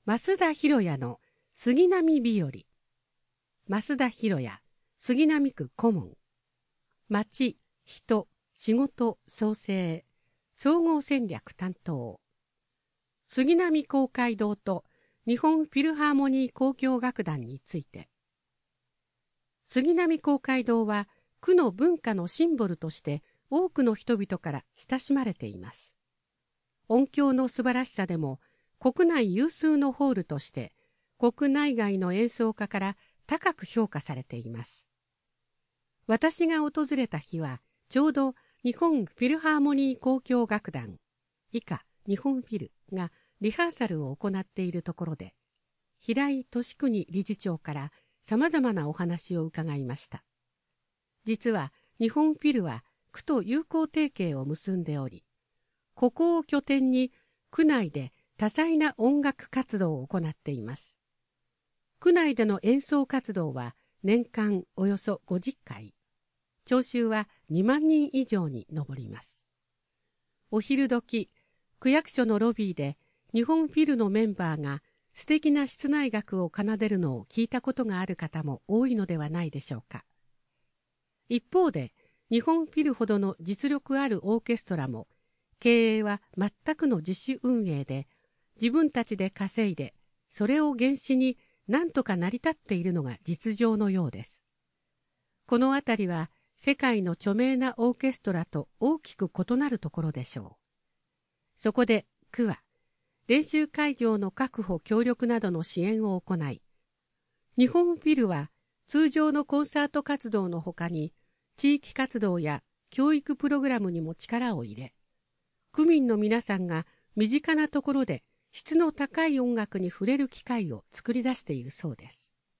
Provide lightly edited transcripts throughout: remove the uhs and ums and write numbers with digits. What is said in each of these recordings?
増田博也の杉並日和。増田博也、杉並区顧問。町、人、仕事、創生、総合戦略担当。杉並公会堂と日本フィルハーモニー交響楽団について。杉並公会堂は区の文化のシンボルとして多くの人々から親しまれています。音響の素晴らしさでも国内有数のホールとして国内外の演奏家から高く評価されています。私が訪れた日はちょうど日本フィルハーモニー交響楽団以下日本フィルがリハーサルを行っているところで、平井俊邦理事長からさまざまなお話を伺いました。実は日本フィルは区と友好提携を結んでおり、ここを拠点に区内で多彩な音楽活動を行っています。区内での演奏活動は年間およそ50回、聴衆は2万人以上に上ります。お昼時、区役所のロビーで日本フィルのメンバーが素敵な室内楽を奏でるのを聞いたことがある方も多いのではないでしょうか。一方で、日本フィルほどの実力あるオーケストラも、経営は全くの自主運営で、自分たちで稼いで、それを原資に何とか成り立っているのが実情のようです。このあたりは、世界の著名なオーケストラと大きく異なるところでしょう。そこで、区は、練習会場の確保協力などの支援を行い、日本フィルは通常のコンサート活動のほかに、地域活動や教育プログラムにも力を入れ、区民の皆さんが身近なところで質の高い音楽に触れる機会を作り出しているそうです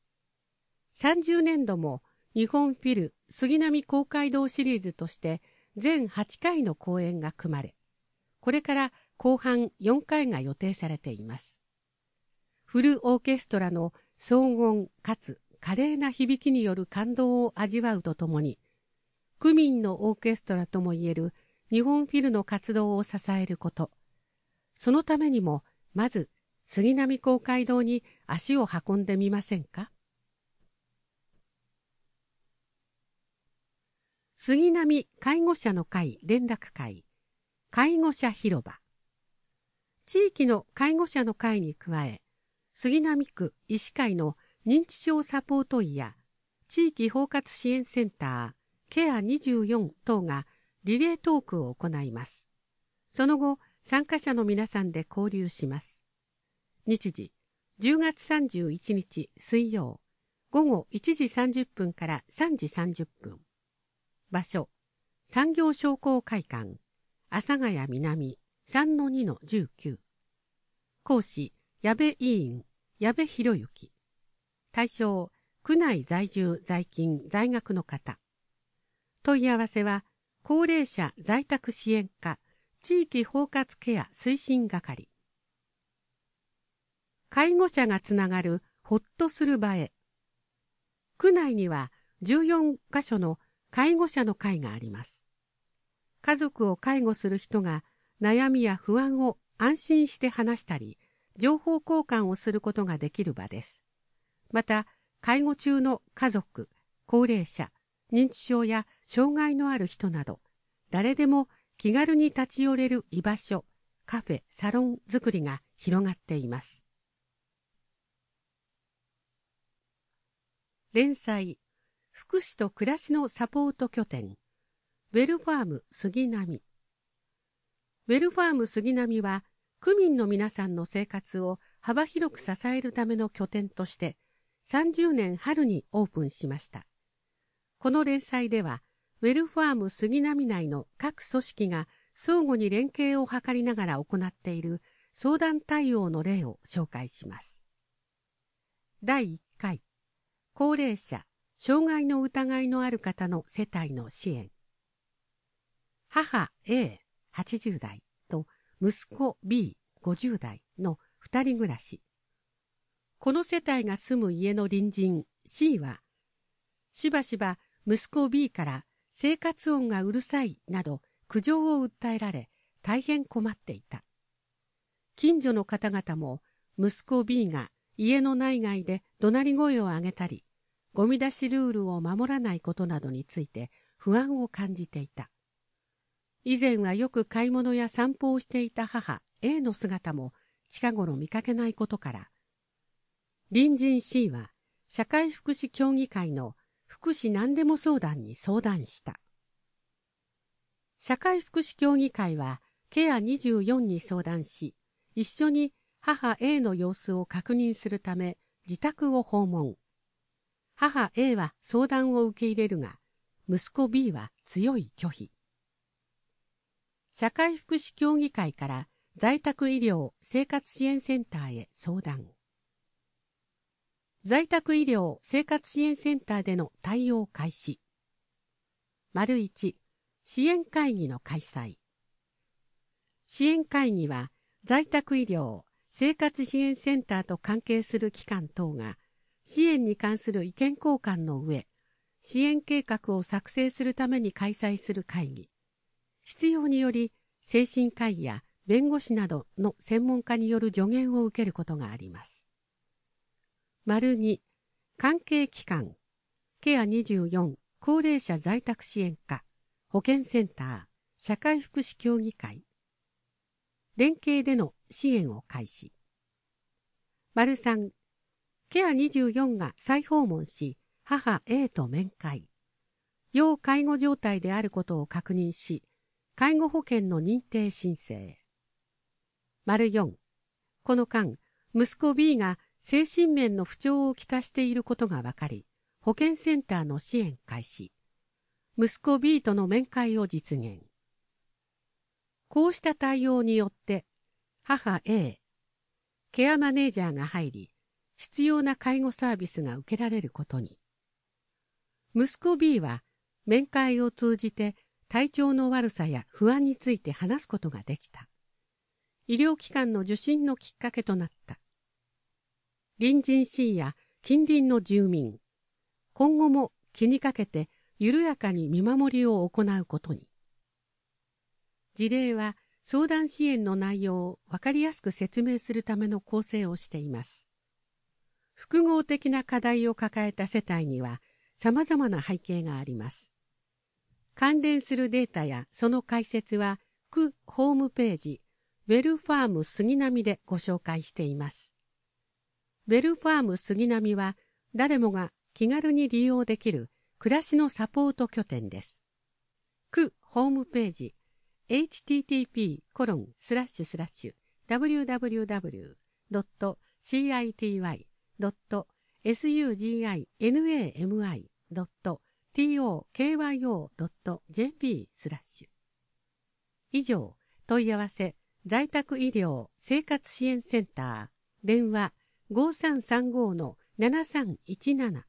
。30年度も日本フィル杉並公会堂シリーズとして全8回の公演が組まれ、これから後半4回が予定されています。フルオーケストラの荘厳かつ華麗な響きによる感動を味わうとともに、区民のオーケストラともいえる日本フィルの活動を支えること、そのためにもまず杉並公会堂に足を運んでみませんか。杉並介護者の会連絡会、介護者広場。地域の介護者の会に加え、杉並区医師会の認知症サポート医や地域包括支援センターケア24等がリレートークを行います。その後、参加者の皆さんで交流します。日時、10月31日水曜、午後1時30分から3時30分。場所、産業商工会館、阿佐ヶ谷南 3-2-19。講師、矢部委員、矢部博之。対象、区内在住在勤在学の方。問い合わせは、高齢者在宅支援課地域包括ケア推進係。介護者がつながるほっとする場へ。区内には14カ所の介護者の会があります。家族を介護する人が悩みや不安を安心して話したり、情報交換をすることができる場です。また、介護中の家族、高齢者、認知症や障害のある人など、誰でも気軽に立ち寄れる居場所、カフェ、サロン作りが広がっています。連載、福祉と暮らしのサポート拠点、ウェルファーム杉並。ウェルファーム杉並は、区民の皆さんの生活を幅広く支えるための拠点として、30年春にオープンしました。この連載では、ウェルファーム杉並内の各組織が相互に連携を図りながら行っている相談対応の例を紹介します。第1回、高齢者、障害の疑いのある方の世帯の支援。母 A、80代と息子 B、50代の2人暮らし。この世帯が住む家の隣人 C は、しばしば息子 B から生活音がうるさいなど苦情を訴えられ大変困っていた。近所の方々も息子 B が家の内外で怒鳴り声を上げたり、ゴミ出しルールを守らないことなどについて不安を感じていた。以前はよく買い物や散歩をしていた母 A の姿も近頃見かけないことから、隣人 C は社会福祉協議会の福祉何でも相談に相談した。社会福祉協議会はケア24に相談し、一緒に母 A の様子を確認するため自宅を訪問。母 A は相談を受け入れるが、息子 B は強い拒否。社会福祉協議会から在宅医療生活支援センターへ相談。在宅医療生活支援センターでの対応開始。1、支援会議の開催。支援会議は在宅医療生活支援センターと関係する機関等が支援に関する意見交換の上、支援計画を作成するために開催する会議。必要により精神科医や弁護士などの専門家による助言を受けることがあります。2、関係機関、ケア24高齢者在宅支援課、保健センター、社会福祉協議会。連携での支援を開始。3、ケア24が再訪問し、母 A と面会。要介護状態であることを確認し、介護保険の認定申請。4、この間、息子 B が精神面の不調をきたしていることが分かり、保健センターの支援開始。息子 B との面会を実現。こうした対応によって、母 A、ケアマネージャーが入り、必要な介護サービスが受けられることに。息子 B は面会を通じて体調の悪さや不安について話すことができた。医療機関の受診のきっかけとなった。隣人 C や近隣の住民、今後も気にかけて緩やかに見守りを行うことに。事例は相談支援の内容を分かりやすく説明するための構成をしています。複合的な課題を抱えた世帯には様々な背景があります。関連するデータやその解説は区ホームページウェルファーム杉並でご紹介しています。ウェルファーム杉並は誰もが気軽に利用できる暮らしのサポート拠点です。区ホームページ http://www.city.suginami.tokyo.jp/ 以上、問い合わせ在宅医療生活支援センター電話 5335-7317